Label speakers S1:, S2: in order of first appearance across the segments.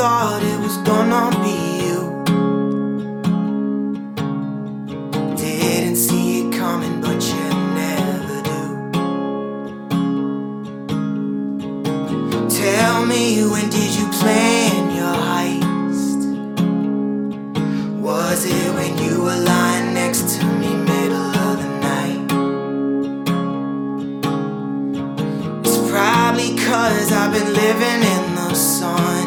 S1: thought it was gonna be you. Didn't see it coming, but you never do. Tell me, when did you plan your heist? Was it when you were lying next to me, middle of the night? It's probably 'cause I've been living in the sun.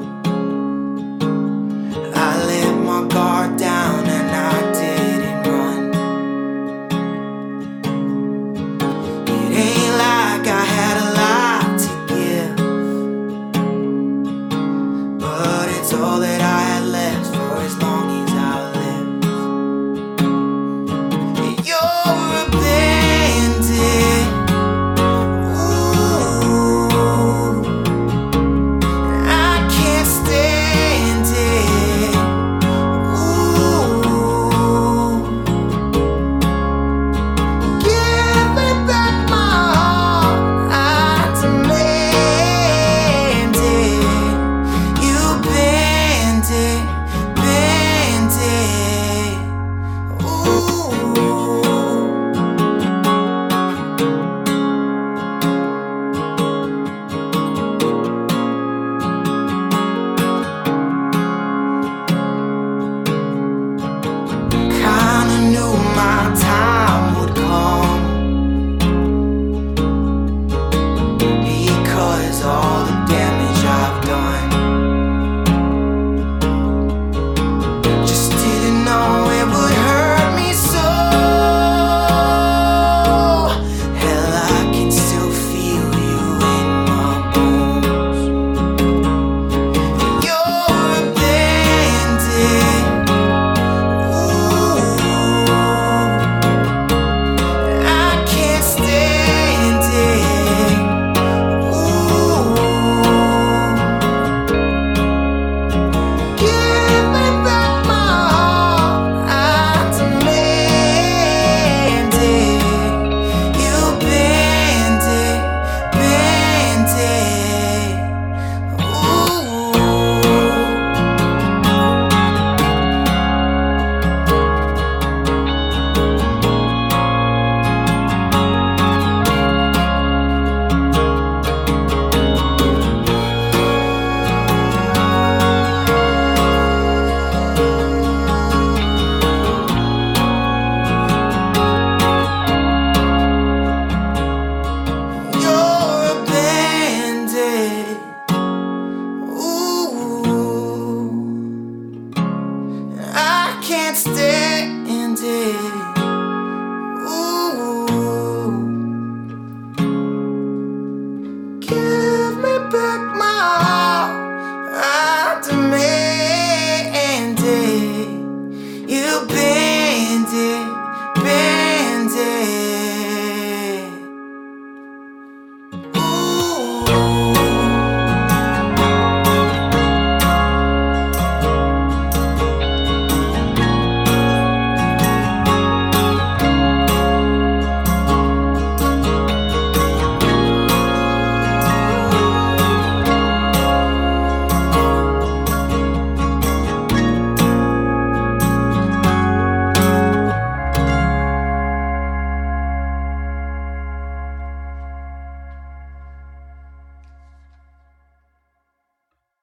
S1: I let my guard down and I didn't run. It ain't like I had a lot to give, but it's all that